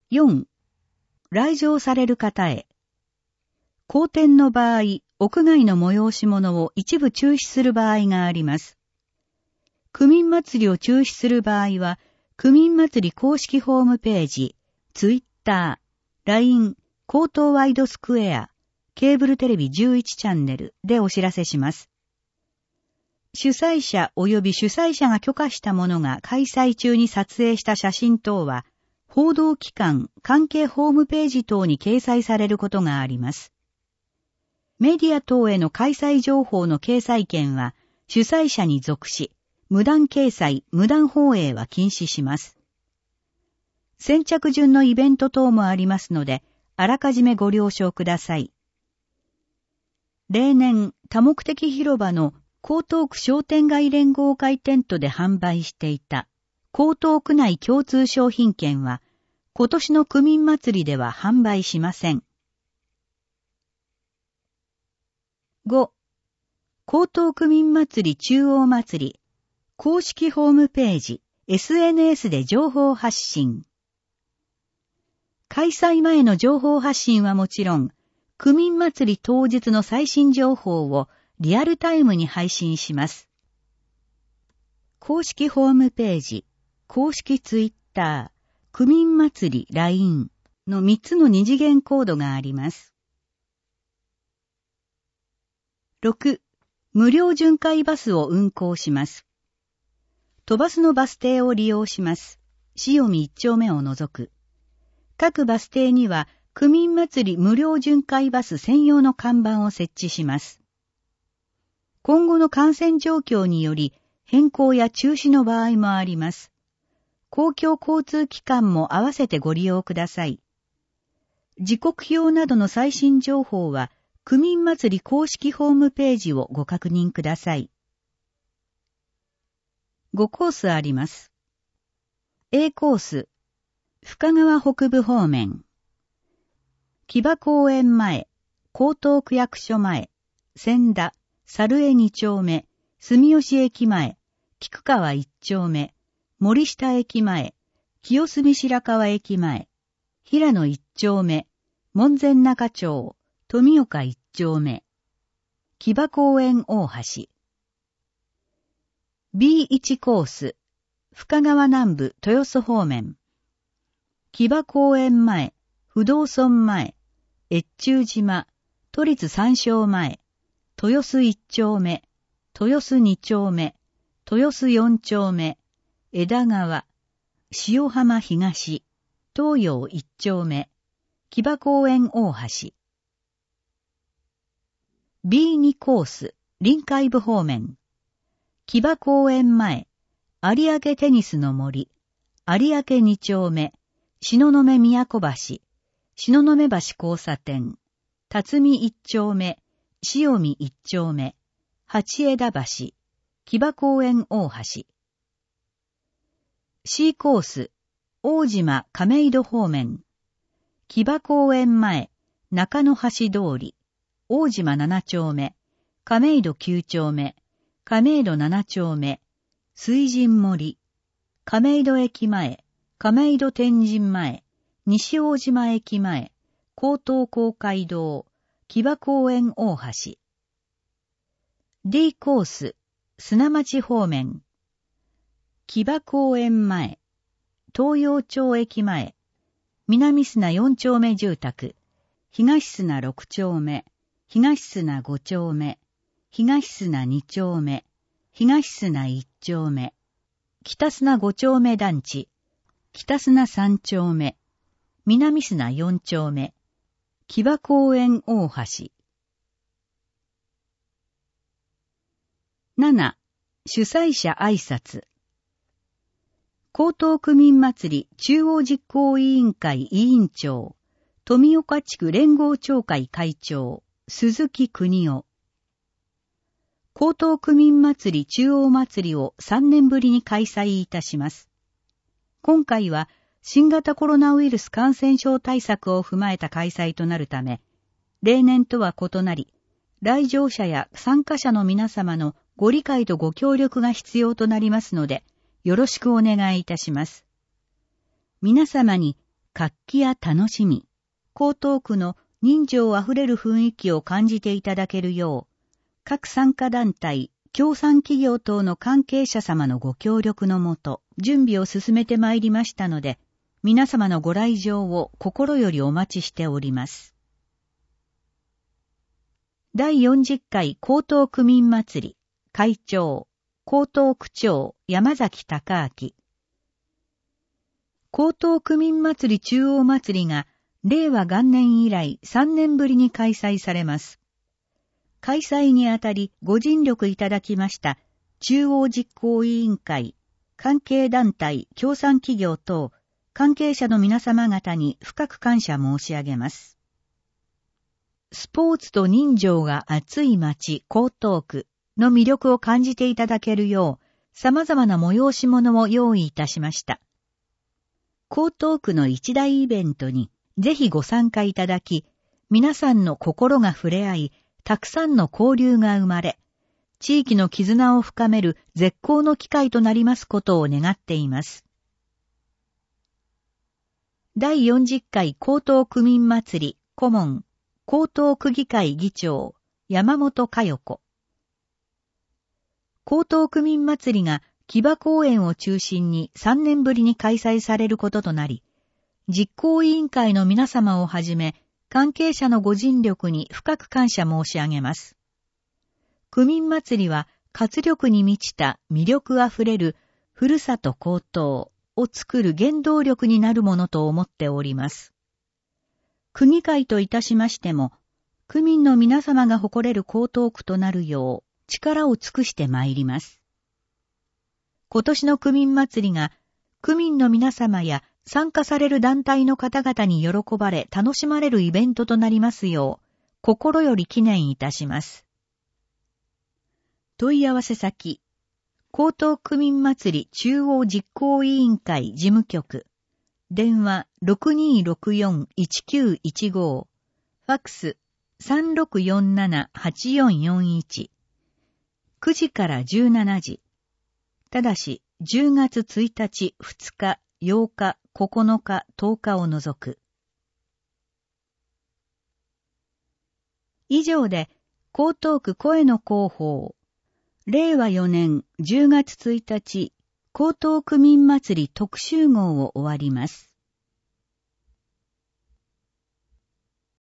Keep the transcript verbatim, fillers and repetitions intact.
よん、来場される方へ。公典の場合、屋外の催し物を一部中止する場合があります。区民祭りを中止する場合は、区民祭り公式ホームページ、ツイッター、ライン、江東ワイドスクエア、ケーブルテレビじゅういちチャンネルでお知らせします。主催者及び主催者が許可したものが開催中に撮影した写真等は、報道機関、関係ホームページ等に掲載されることがあります。メディア等への開催情報の掲載権は、主催者に属し、無断掲載、無断放映は禁止します。先着順のイベント等もありますので、あらかじめご了承ください。例年、多目的広場の江東区商店街連合会テントで販売していた江東区内共通商品券は、今年の区民祭りでは販売しません。ご、江東区民祭り中央祭り、公式ホームページ、エスエヌエス で情報発信。開催前の情報発信はもちろん、区民祭り当日の最新情報をリアルタイムに配信します。公式ホームページ、公式ツイッター、区民祭り ライン のみっつの二次元コードがあります。ろく、無料巡回バスを運行します。都バスのバス停を利用します。潮見一丁目を除く。各バス停には、区民祭り無料巡回バス専用の看板を設置します。今後の感染状況により、変更や中止の場合もあります。公共交通機関も合わせてご利用ください。時刻表などの最新情報は、区民祭り公式ホームページをご確認ください。ごコースあります。A コース、深川北部方面。木場公園前、江東区役所前、千田、猿江二丁目、住吉駅前、菊川一丁目、森下駅前、清澄白河駅前、平野一丁目、門前仲町、富岡一丁目、木場公園大橋。ビーワン コース、深川南部豊洲方面。木場公園前、不動村前、越中島、都立山椒前、豊洲一丁目、豊洲二丁目、豊洲四丁目、枝川、塩浜東、東洋一丁目、木場公園大橋。ビーツー コース、臨海部方面。木場公園前、有明テニスの森、有明二丁目、東雲宮古橋、東雲橋交差点、辰巳一丁目、塩見一丁目、八枝橋、木場公園大橋。C コース、大島亀戸方面。木場公園前、中野橋通り、大島七丁目、亀戸九丁目、亀戸七丁目、水神森、亀戸駅前、亀戸天神前、西大島駅前、江東公会堂、木場公園大橋。D コース、砂町方面。木場公園前、東洋町駅前、南砂四丁目住宅、東砂六丁目、東砂五丁目、東砂二丁目、東砂一丁目、北砂五丁目団地、北砂三丁目、南砂四丁目、木場公園大橋。なな、主催者挨拶。江東区民祭り中央実行委員会委員長、富岡地区連合協会会長、鈴木邦夫。江東区民祭り中央祭りをさんねんぶりに開催いたします。今回は新型コロナウイルス感染症対策を踏まえた開催となるため、例年とは異なり、来場者や参加者の皆様のご理解とご協力が必要となりますので、よろしくお願いいたします。皆様に活気や楽しみ、江東区の人情あふれる雰囲気を感じていただけるよう、各参加団体、協賛企業等の関係者様のご協力のもと、準備を進めてまいりましたので、皆様のご来場を心よりお待ちしております。だいよんじゅっかい江東区民祭り、会長、江東区長山崎隆明。江東区民祭り中央祭りが、令和元年以来さんねんぶりに開催されます。開催にあたりご尽力いただきました中央実行委員会、関係団体、協賛企業等、関係者の皆様方に深く感謝申し上げます。スポーツと人情が熱い街、江東区の魅力を感じていただけるよう、様々な催し物を用意いたしました。江東区の一大イベントにぜひご参加いただき、皆さんの心が触れ合い、たくさんの交流が生まれ、地域の絆を深める絶好の機会となりますことを願っています。だいよんじゅっかい江東区民祭り顧問、江東区議会議長、山本佳代子。江東区民祭りが木場公園を中心にさんねんぶりに開催されることとなり、実行委員会の皆様をはじめ、関係者のご尽力に深く感謝申し上げます。区民祭りは活力に満ちた魅力あふれるふるさと江東を作る原動力になるものと思っております。区議会といたしましても、区民の皆様が誇れる江東区となるよう力を尽くしてまいります。今年の区民祭りが区民の皆様や参加される団体の方々に喜ばれ楽しまれるイベントとなりますよう、心より記念いたします。問い合わせ先、江東区民祭り中央実行委員会事務局、電話 ろくにーろくよんいちきゅういちご、ファックス さんろくよんななはちよんよんいち、くじからじゅうしちじ、ただしじゅうがつついたち、ふつか、ようか、ここのか、とおかを除く。以上で、江東区声の広報、れいわよねんじゅうがつついたち、江東区民祭り特集号を終わります。